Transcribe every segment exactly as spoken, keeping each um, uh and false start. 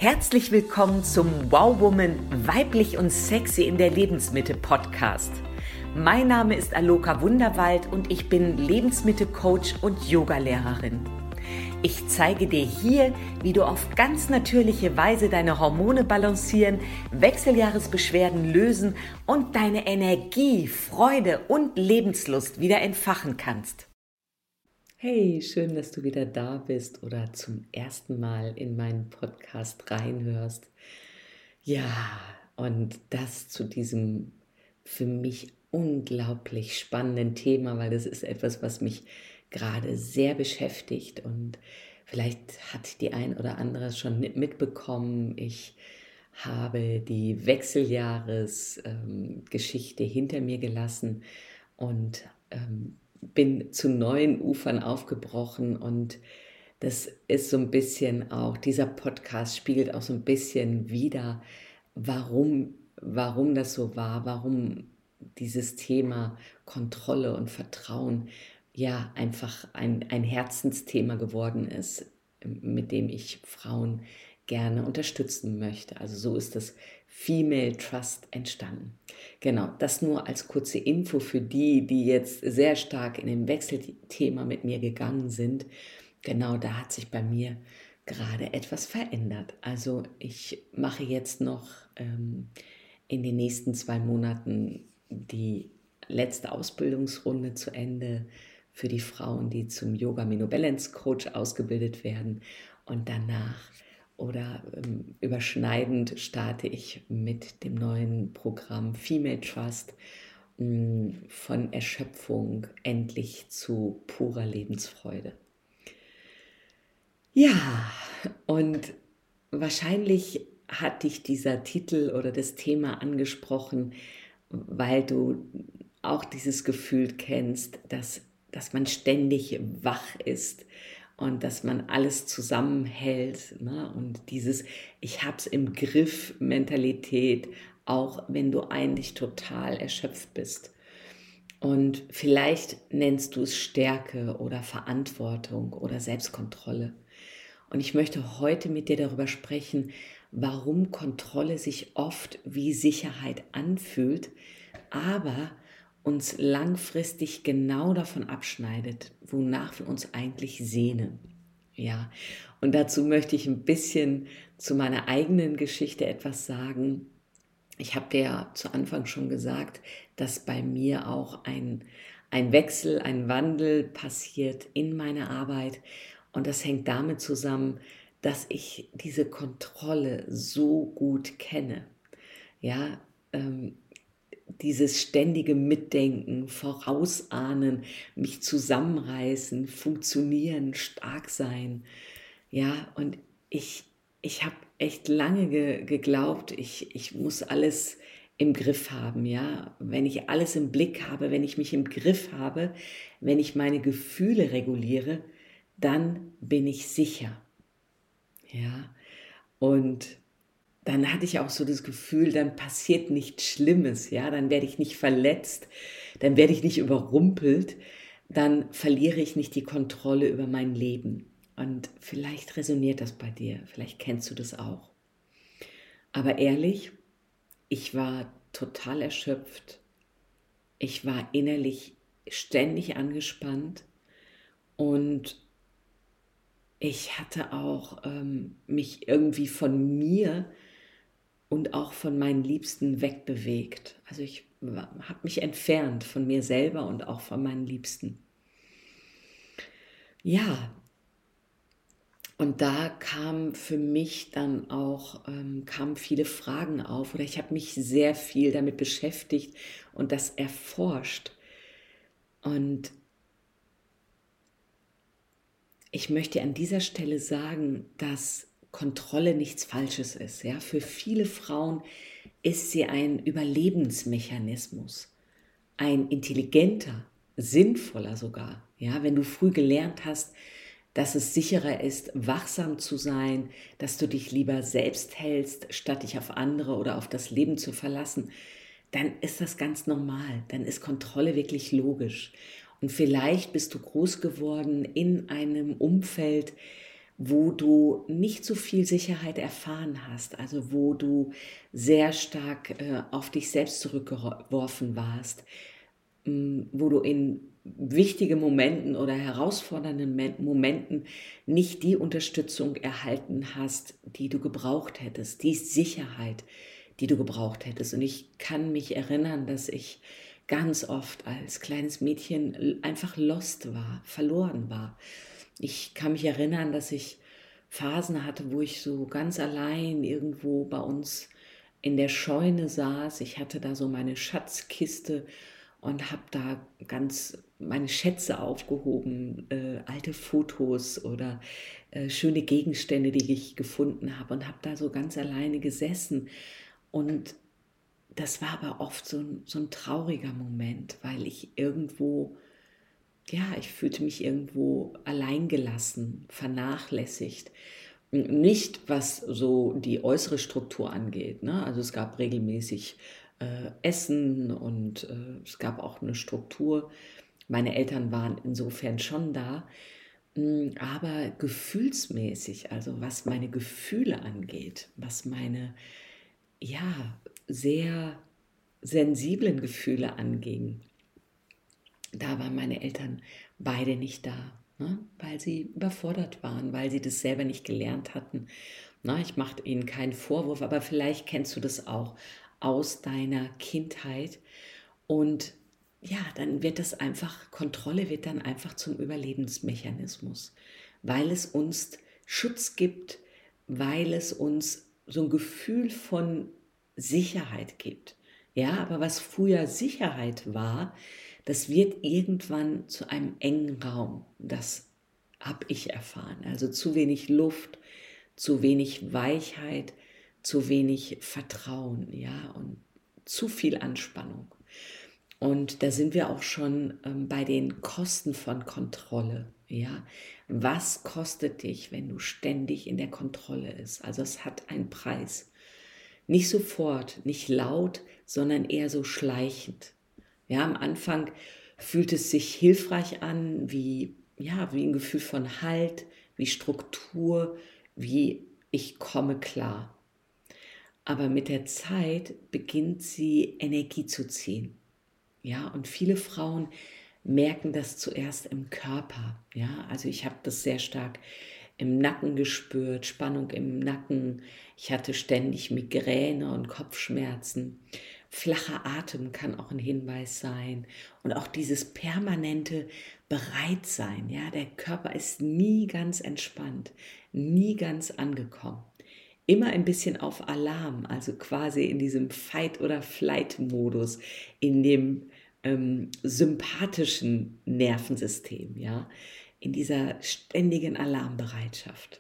Herzlich willkommen zum Wow Woman Weiblich und Sexy in der Lebensmitte Podcast. Mein Name ist Aloka Wunderwald und ich bin Lebensmittelcoach und Yogalehrerin. Ich zeige dir hier, wie du auf ganz natürliche Weise deine Hormone balancieren, Wechseljahresbeschwerden lösen und deine Energie, Freude und Lebenslust wieder entfachen kannst. Hey, schön, dass du wieder da bist oder zum ersten Mal in meinen Podcast reinhörst. Ja, und das zu diesem für mich unglaublich spannenden Thema, weil das ist etwas, was mich gerade sehr beschäftigt und vielleicht hat die ein oder andere schon mitbekommen. Ich habe die Wechseljahresgeschichte ähm, hinter mir gelassen und ähm, bin zu neuen Ufern aufgebrochen, und das ist so ein bisschen auch, dieser Podcast spiegelt auch so ein bisschen wider, warum, warum das so war, warum dieses Thema Kontrolle und Vertrauen ja einfach ein, ein Herzensthema geworden ist, mit dem ich Frauen gerne unterstützen möchte. Also so ist das Female Trust entstanden. Genau, das nur als kurze Info für die, die jetzt sehr stark in dem Wechselthema mit mir gegangen sind. Genau, da hat sich bei mir gerade etwas verändert. Also ich mache jetzt noch ähm, in den nächsten zwei Monaten die letzte Ausbildungsrunde zu Ende für die Frauen, die zum Yoga Meno Balance Coach ausgebildet werden, und danach oder ähm, überschneidend starte ich mit dem neuen Programm Female Trust, mh, von Erschöpfung endlich zu purer Lebensfreude. Ja, und wahrscheinlich hat dich dieser Titel oder das Thema angesprochen, weil du auch dieses Gefühl kennst, dass, dass man ständig wach ist und dass man alles zusammenhält, ne? Und dieses Ich hab's im Griff Mentalität, auch wenn du eigentlich total erschöpft bist. Und vielleicht nennst du es Stärke oder Verantwortung oder Selbstkontrolle. Und ich möchte heute mit dir darüber sprechen, warum Kontrolle sich oft wie Sicherheit anfühlt, aber uns langfristig genau davon abschneidet, wonach wir uns eigentlich sehnen. Ja, und dazu möchte ich ein bisschen zu meiner eigenen Geschichte etwas sagen. Ich habe dir ja zu Anfang schon gesagt, dass bei mir auch ein, ein Wechsel, ein Wandel passiert in meiner Arbeit. Und das hängt damit zusammen, dass ich diese Kontrolle so gut kenne. Ja, ähm, dieses ständige Mitdenken, Vorausahnen, mich zusammenreißen, funktionieren, stark sein. Ja, und ich, ich habe echt lange ge, geglaubt, ich, ich muss alles im Griff haben. Ja, wenn ich alles im Blick habe, wenn ich mich im Griff habe, wenn ich meine Gefühle reguliere, dann bin ich sicher. Ja, und dann hatte ich auch so das Gefühl, dann passiert nichts Schlimmes, ja, dann werde ich nicht verletzt, dann werde ich nicht überrumpelt, dann verliere ich nicht die Kontrolle über mein Leben. Und vielleicht resoniert das bei dir, vielleicht kennst du das auch. Aber ehrlich, ich war total erschöpft, ich war innerlich ständig angespannt und ich hatte auch ähm, mich irgendwie von mir und auch von meinen Liebsten wegbewegt. Also ich habe mich entfernt von mir selber und auch von meinen Liebsten. Ja, und da kam für mich dann auch, ähm, kamen viele Fragen auf, oder ich habe mich sehr viel damit beschäftigt und das erforscht. Und ich möchte an dieser Stelle sagen, dass Kontrolle nichts Falsches ist. Ja? Für viele Frauen ist sie ein Überlebensmechanismus, ein intelligenter, sinnvoller sogar. Ja? Wenn du früh gelernt hast, dass es sicherer ist, wachsam zu sein, dass du dich lieber selbst hältst, statt dich auf andere oder auf das Leben zu verlassen, dann ist das ganz normal. Dann ist Kontrolle wirklich logisch. Und vielleicht bist du groß geworden in einem Umfeld, wo du nicht so viel Sicherheit erfahren hast, also wo du sehr stark äh, auf dich selbst zurückgeworfen warst, mh, wo du in wichtigen Momenten oder herausfordernden Men- Momenten nicht die Unterstützung erhalten hast, die du gebraucht hättest, die Sicherheit, die du gebraucht hättest. Und ich kann mich erinnern, dass ich ganz oft als kleines Mädchen l- einfach lost war, verloren war. Ich kann mich erinnern, dass ich Phasen hatte, wo ich so ganz allein irgendwo bei uns in der Scheune saß. Ich hatte da so meine Schatzkiste und habe da ganz meine Schätze aufgehoben, äh, alte Fotos oder äh, schöne Gegenstände, die ich gefunden habe, und habe da so ganz alleine gesessen. Und das war aber oft so ein, so ein trauriger Moment, weil ich irgendwo, ja, ich fühlte mich irgendwo alleingelassen, vernachlässigt. Nicht, was so die äußere Struktur angeht, ne? Also es gab regelmäßig äh, Essen und äh, es gab auch eine Struktur. Meine Eltern waren insofern schon da, mm, aber gefühlsmäßig, also was meine Gefühle angeht, was meine, ja, sehr sensiblen Gefühle anging, da waren meine Eltern beide nicht da, ne? Weil sie überfordert waren, weil sie das selber nicht gelernt hatten. Na, ich mache ihnen keinen Vorwurf, aber vielleicht kennst du das auch aus deiner Kindheit. Und ja, dann wird das einfach, Kontrolle wird dann einfach zum Überlebensmechanismus, weil es uns Schutz gibt, weil es uns so ein Gefühl von Sicherheit gibt. Ja, aber was früher Sicherheit war, das wird irgendwann zu einem engen Raum. Das habe ich erfahren. Also zu wenig Luft, zu wenig Weichheit, zu wenig Vertrauen, ja, und zu viel Anspannung. Und da sind wir auch schon ähm, bei den Kosten von Kontrolle. Ja, was kostet dich, wenn du ständig in der Kontrolle bist? Also es hat einen Preis. Nicht sofort, nicht laut, sondern eher so schleichend. Ja, am Anfang fühlt es sich hilfreich an, wie, ja, wie ein Gefühl von Halt, wie Struktur, wie ich komme klar. Aber mit der Zeit beginnt sie Energie zu ziehen. Ja, und viele Frauen merken das zuerst im Körper. Ja, also ich habe das sehr stark im Nacken gespürt, Spannung im Nacken. Ich hatte ständig Migräne und Kopfschmerzen. Flacher Atem kann auch ein Hinweis sein. Und auch dieses permanente Bereitsein. Ja, der Körper ist nie ganz entspannt, nie ganz angekommen. Immer ein bisschen auf Alarm, also quasi in diesem Fight- oder Flight-Modus, in dem ähm, sympathischen Nervensystem, ja, in dieser ständigen Alarmbereitschaft.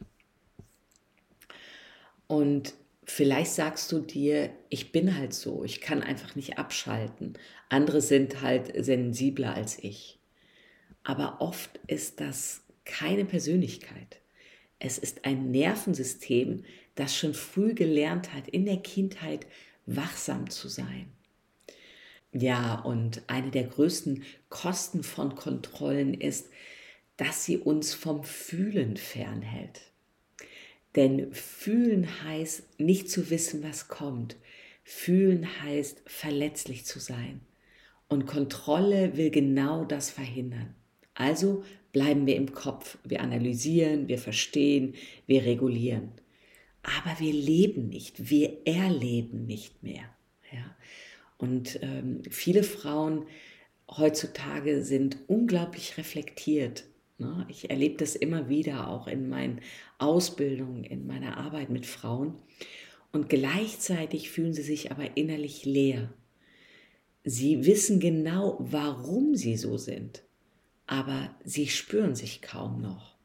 Und vielleicht sagst du dir, ich bin halt so, ich kann einfach nicht abschalten. Andere sind halt sensibler als ich. Aber oft ist das keine Persönlichkeit. Es ist ein Nervensystem, das schon früh gelernt hat, in der Kindheit wachsam zu sein. Ja, und eine der größten Kosten von Kontrollen ist, dass sie uns vom Fühlen fernhält. Denn fühlen heißt nicht zu wissen, was kommt. Fühlen heißt verletzlich zu sein. Und Kontrolle will genau das verhindern. Also bleiben wir im Kopf. Wir analysieren, wir verstehen, wir regulieren. Aber wir leben nicht, wir erleben nicht mehr. Ja? Und ähm, viele Frauen heutzutage sind unglaublich reflektiert. Ne? Ich erlebe das immer wieder auch in meinen Ausbildungen, in meiner Arbeit mit Frauen. Und gleichzeitig fühlen sie sich aber innerlich leer. Sie wissen genau, warum sie so sind, aber sie spüren sich kaum noch.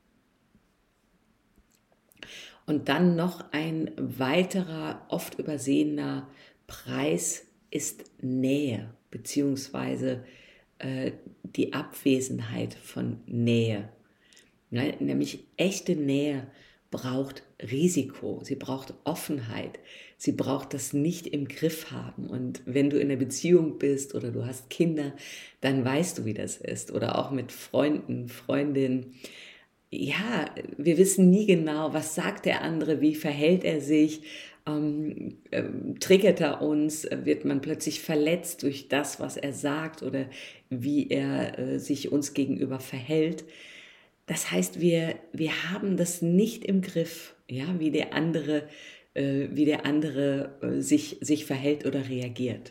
Und dann noch ein weiterer, oft übersehener Preis ist Nähe, beziehungsweise äh, die Abwesenheit von Nähe. Ja, nämlich echte Nähe braucht Risiko, sie braucht Offenheit, sie braucht das nicht im Griff haben. Und wenn du in einer Beziehung bist oder du hast Kinder, dann weißt du, wie das ist. Oder auch mit Freunden, Freundinnen. ja, wir wissen nie genau, was sagt der andere, wie verhält er sich, ähm, ähm, triggert er uns, äh, wird man plötzlich verletzt durch das, was er sagt oder wie er äh, sich uns gegenüber verhält. Das heißt, wir, wir haben das nicht im Griff, ja, wie der andere, äh, wie der andere äh, sich, sich verhält oder reagiert.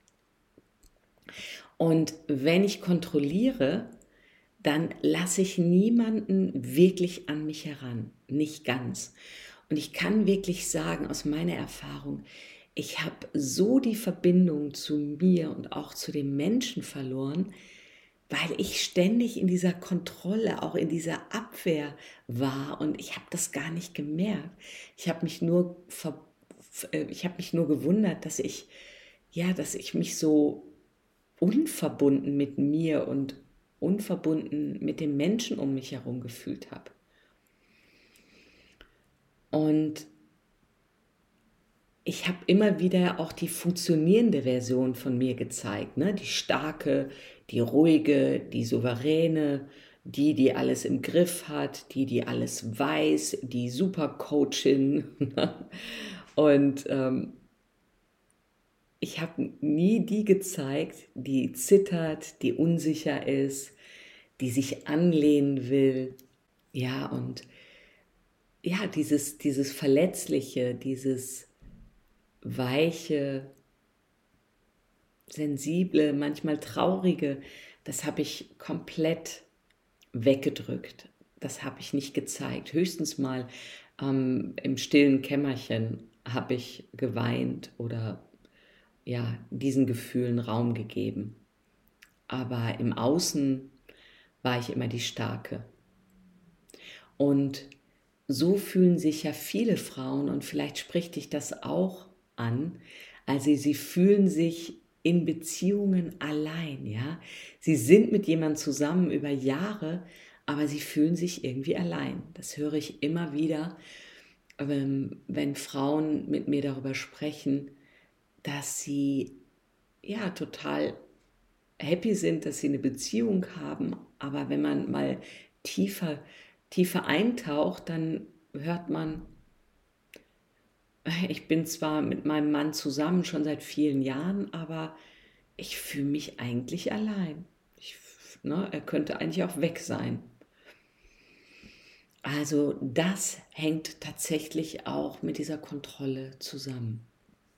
Und wenn ich kontrolliere, dann lasse ich niemanden wirklich an mich heran, nicht ganz. Und ich kann wirklich sagen, aus meiner Erfahrung, ich habe so die Verbindung zu mir und auch zu den Menschen verloren, weil ich ständig in dieser Kontrolle, auch in dieser Abwehr war und ich habe das gar nicht gemerkt. Ich habe mich nur ver, äh, ich habe mich nur gewundert, dass ich ja, dass ich mich so unverbunden mit mir und unverbunden mit den Menschen um mich herum gefühlt habe. Und ich habe immer wieder auch die funktionierende Version von mir gezeigt, ne? Die starke, die ruhige, die souveräne, die, die alles im Griff hat, die, die alles weiß, die Supercoachin. Und ähm, ich habe nie die gezeigt, die zittert, die unsicher ist, die sich anlehnen will. Ja, und ja, dieses, dieses Verletzliche, dieses Weiche, Sensible, manchmal Traurige, das habe ich komplett weggedrückt. Das habe ich nicht gezeigt. Höchstens mal ähm, im stillen Kämmerchen habe ich geweint oder ja, diesen Gefühlen Raum gegeben. Aber im Außen war ich immer die Starke. Und so fühlen sich ja viele Frauen, und vielleicht spricht dich das auch an, also sie fühlen sich in Beziehungen allein, ja. Sie sind mit jemandem zusammen über Jahre, aber sie fühlen sich irgendwie allein. Das höre ich immer wieder, ähm, wenn Frauen mit mir darüber sprechen, dass sie ja total happy sind, dass sie eine Beziehung haben, aber wenn man mal tiefer, tiefer eintaucht, dann hört man, ich bin zwar mit meinem Mann zusammen schon seit vielen Jahren, aber ich fühle mich eigentlich allein. Ich, ne, er könnte eigentlich auch weg sein. Also das hängt tatsächlich auch mit dieser Kontrolle zusammen.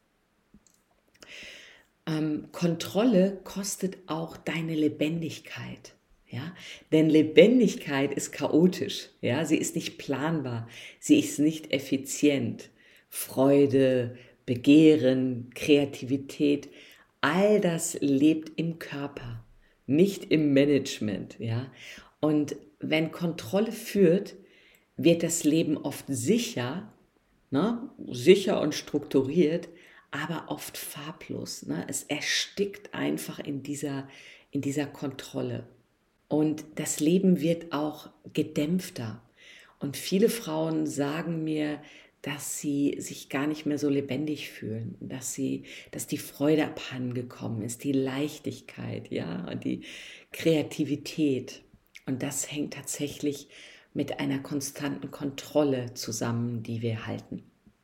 Ähm, Kontrolle kostet auch deine Lebendigkeit. Ja? Denn Lebendigkeit ist chaotisch. Ja? Sie ist nicht planbar. Sie ist nicht effizient. Freude, Begehren, Kreativität, all das lebt im Körper, nicht im Management. Ja? Und wenn Kontrolle führt, wird das Leben oft sicher, ne? Sicher und strukturiert, aber oft farblos. Ne? Es erstickt einfach in dieser, in dieser Kontrolle. Und das Leben wird auch gedämpfter. Und viele Frauen sagen mir, dass sie sich gar nicht mehr so lebendig fühlen, dass sie, dass die Freude abhanden gekommen ist, die Leichtigkeit, ja, und die Kreativität. Und das hängt tatsächlich mit einer konstanten Kontrolle zusammen, die wir halten.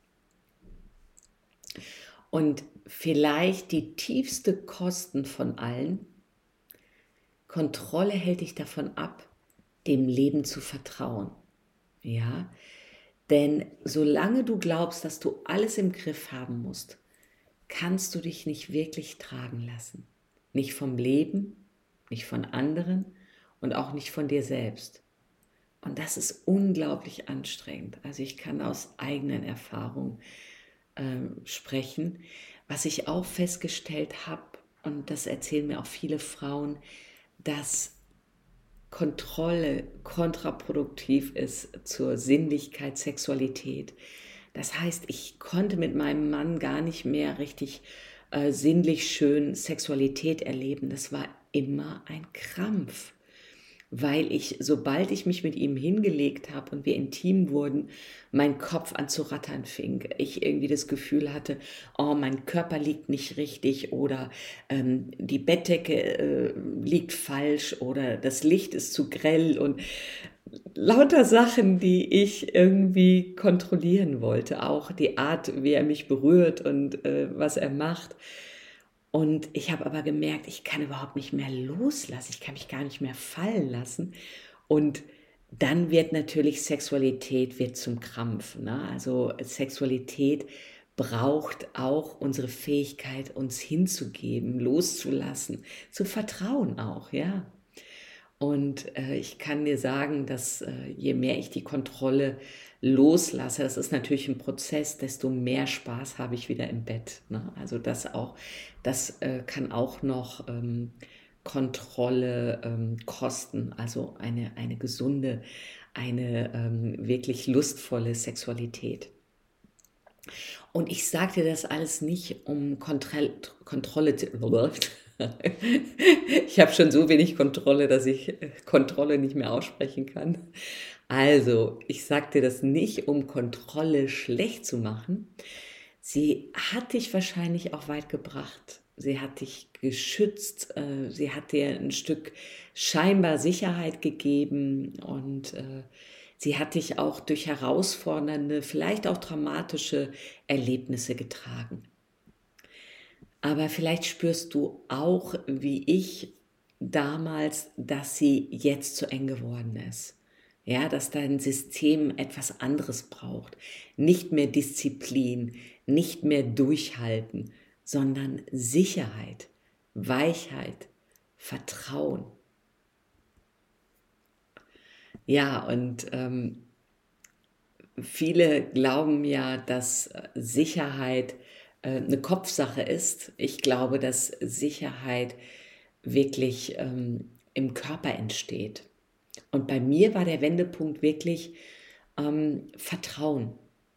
Und vielleicht die tiefste Kosten von allen: Kontrolle hält dich davon ab, dem Leben zu vertrauen. Ja, denn solange du glaubst, dass du alles im Griff haben musst, kannst du dich nicht wirklich tragen lassen. Nicht vom Leben, nicht von anderen und auch nicht von dir selbst. Und das ist unglaublich anstrengend. Also ich kann aus eigenen Erfahrungen äh, sprechen. Was ich auch festgestellt habe, und das erzählen mir auch viele Frauen, dass Kontrolle kontraproduktiv ist zur Sinnlichkeit, Sexualität. Das heißt, ich konnte mit meinem Mann gar nicht mehr richtig äh, sinnlich schön Sexualität erleben. Das war immer ein Krampf, weil ich, sobald ich mich mit ihm hingelegt habe und wir intim wurden, mein Kopf an zu rattern fing. Ich irgendwie das Gefühl hatte, oh, mein Körper liegt nicht richtig oder ähm, die Bettdecke äh, liegt falsch oder das Licht ist zu grell und lauter Sachen, die ich irgendwie kontrollieren wollte. Auch die Art, wie er mich berührt und äh, was er macht. Und ich habe aber gemerkt, ich kann überhaupt nicht mehr loslassen. Ich kann mich gar nicht mehr fallen lassen. Und dann wird natürlich Sexualität wird zum Krampf. Ne? Also Sexualität braucht auch unsere Fähigkeit, uns hinzugeben, loszulassen, zu vertrauen auch, ja. Und äh, ich kann dir sagen, dass äh, je mehr ich die Kontrolle loslasse, das ist natürlich ein Prozess, desto mehr Spaß habe ich wieder im Bett. Ne? Also das auch, das äh, kann auch noch ähm, Kontrolle ähm, kosten. Also eine, eine gesunde, eine ähm, wirklich lustvolle Sexualität. Und ich sage dir das alles nicht, um Kontroll Kontrolle zu... Ich habe schon so wenig Kontrolle, dass ich äh, Kontrolle nicht mehr aussprechen kann. Also, ich sage dir das nicht, um Kontrolle schlecht zu machen. Sie hat dich wahrscheinlich auch weit gebracht. Sie hat dich geschützt. Äh, sie hat dir ein Stück scheinbar Sicherheit gegeben und äh, sie hat dich auch durch herausfordernde, vielleicht auch dramatische Erlebnisse getragen. Aber vielleicht spürst du auch, wie ich damals, dass sie jetzt zu eng geworden ist. Ja, dass dein System etwas anderes braucht. Nicht mehr Disziplin, nicht mehr Durchhalten, sondern Sicherheit, Weichheit, Vertrauen. Ja, und ähm, viele glauben ja, dass Sicherheit äh, eine Kopfsache ist. Ich glaube, dass Sicherheit wirklich ähm, im Körper entsteht. Und bei mir war der Wendepunkt wirklich ähm, Vertrauen.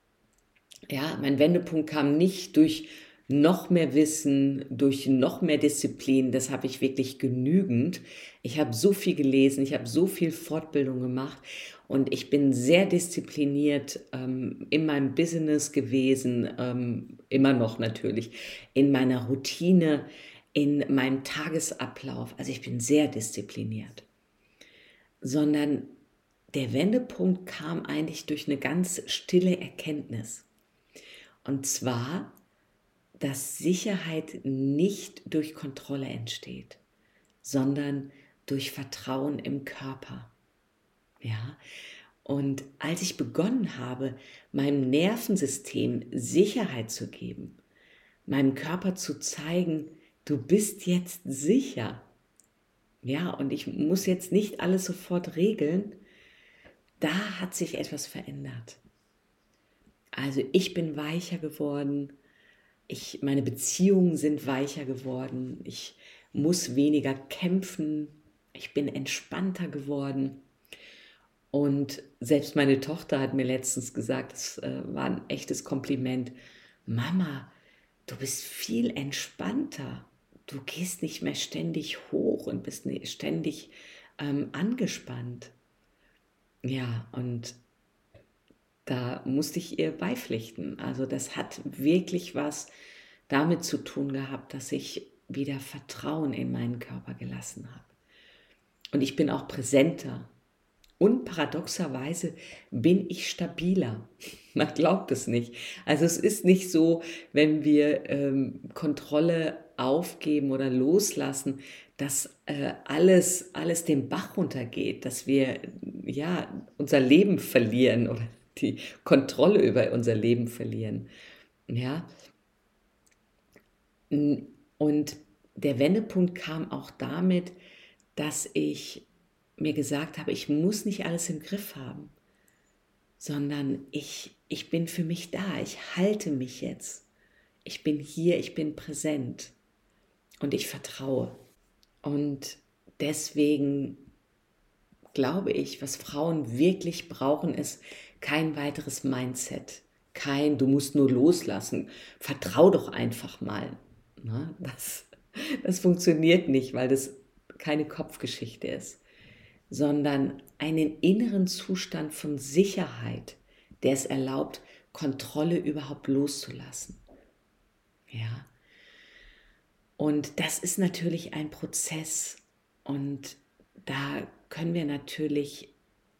Ja, mein Wendepunkt kam nicht durch noch mehr Wissen, durch noch mehr Disziplin. Das habe ich wirklich genügend. Ich habe so viel gelesen, ich habe so viel Fortbildung gemacht und ich bin sehr diszipliniert ähm, in meinem Business gewesen, ähm, immer noch natürlich, in meiner Routine, in meinem Tagesablauf. Also ich bin sehr diszipliniert. Sondern der Wendepunkt kam eigentlich durch eine ganz stille Erkenntnis. Und zwar, dass Sicherheit nicht durch Kontrolle entsteht, sondern durch Vertrauen im Körper. Ja? Und als ich begonnen habe, meinem Nervensystem Sicherheit zu geben, meinem Körper zu zeigen, du bist jetzt sicher. Ja, und ich muss jetzt nicht alles sofort regeln, da hat sich etwas verändert. Also ich bin weicher geworden, ich, meine Beziehungen sind weicher geworden, ich muss weniger kämpfen, ich bin entspannter geworden. Und selbst meine Tochter hat mir letztens gesagt, das äh, war ein echtes Kompliment, Mama, du bist viel entspannter, du gehst nicht mehr ständig hoch und bist ständig ähm, angespannt. Ja, und da musste ich ihr beipflichten. Also das hat wirklich was damit zu tun gehabt, dass ich wieder Vertrauen in meinen Körper gelassen habe. Und ich bin auch präsenter. Und paradoxerweise bin ich stabiler. Man glaubt es nicht. Also es ist nicht so, wenn wir ähm, Kontrolle aufgeben oder loslassen, dass äh, alles, alles den Bach runtergeht, dass wir ja, unser Leben verlieren oder die Kontrolle über unser Leben verlieren. Ja? Und der Wendepunkt kam auch damit, dass ich mir gesagt habe, ich muss nicht alles im Griff haben, sondern ich, ich bin für mich da, ich halte mich jetzt. Ich bin hier, ich bin präsent und ich vertraue. Und deswegen glaube ich, was Frauen wirklich brauchen, ist kein weiteres Mindset. Kein, du musst nur loslassen. Vertrau doch einfach mal. Na, das, das funktioniert nicht, weil das keine Kopfgeschichte ist, sondern einen inneren Zustand von Sicherheit, der es erlaubt, Kontrolle überhaupt loszulassen. Ja. Und das ist natürlich ein Prozess und da können wir natürlich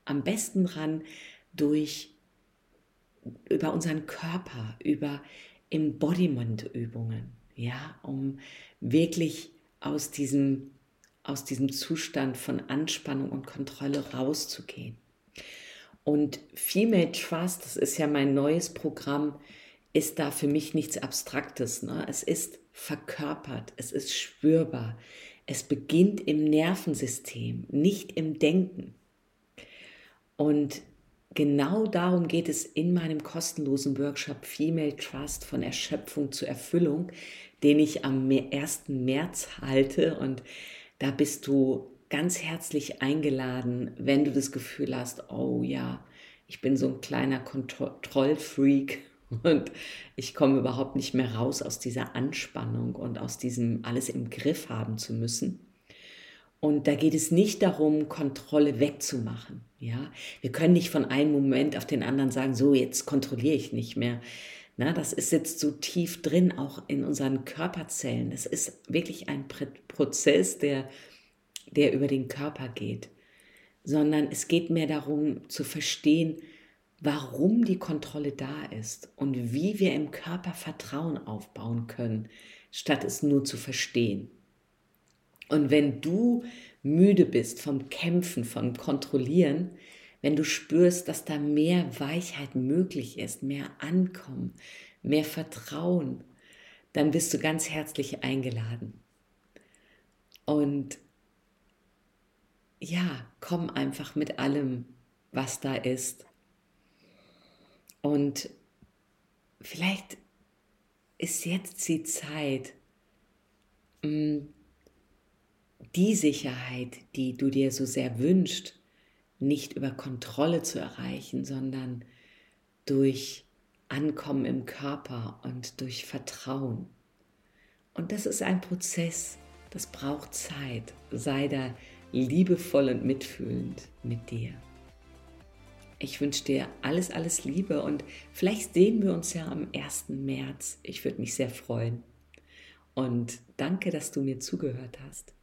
am besten ran durch, über unseren Körper, über Embodiment-Übungen, ja, um wirklich aus diesem, aus diesem Zustand von Anspannung und Kontrolle rauszugehen. Und Female Trust, das ist ja mein neues Programm, ist da für mich nichts Abstraktes. Ne? Es ist verkörpert, es ist spürbar. Es beginnt im Nervensystem, nicht im Denken. Und genau darum geht es in meinem kostenlosen Workshop Female Trust von Erschöpfung zur Erfüllung, den ich am ersten März halte. Und da bist du ganz herzlich eingeladen, wenn du das Gefühl hast, oh ja, ich bin so ein kleiner Kontrollfreak und ich komme überhaupt nicht mehr raus aus dieser Anspannung und aus diesem alles im Griff haben zu müssen. Und da geht es nicht darum, Kontrolle wegzumachen. Ja? Wir können nicht von einem Moment auf den anderen sagen, so jetzt kontrolliere ich nicht mehr. Na, das ist jetzt so tief drin, auch in unseren Körperzellen. Das ist wirklich ein Prozess, der, der über den Körper geht. Sondern es geht mehr darum zu verstehen, warum die Kontrolle da ist und wie wir im Körper Vertrauen aufbauen können, statt es nur zu verstehen. Und wenn du müde bist vom Kämpfen, vom Kontrollieren, wenn du spürst, dass da mehr Weichheit möglich ist, mehr Ankommen, mehr Vertrauen, dann bist du ganz herzlich eingeladen. Und ja, komm einfach mit allem, was da ist. Und vielleicht ist jetzt die Zeit, die Sicherheit, die du dir so sehr wünschst, nicht über Kontrolle zu erreichen, sondern durch Ankommen im Körper und durch Vertrauen. Und das ist ein Prozess, das braucht Zeit. Sei da liebevoll und mitfühlend mit dir. Ich wünsche dir alles, alles Liebe und vielleicht sehen wir uns ja am ersten März. Ich würde mich sehr freuen. Und danke, dass du mir zugehört hast.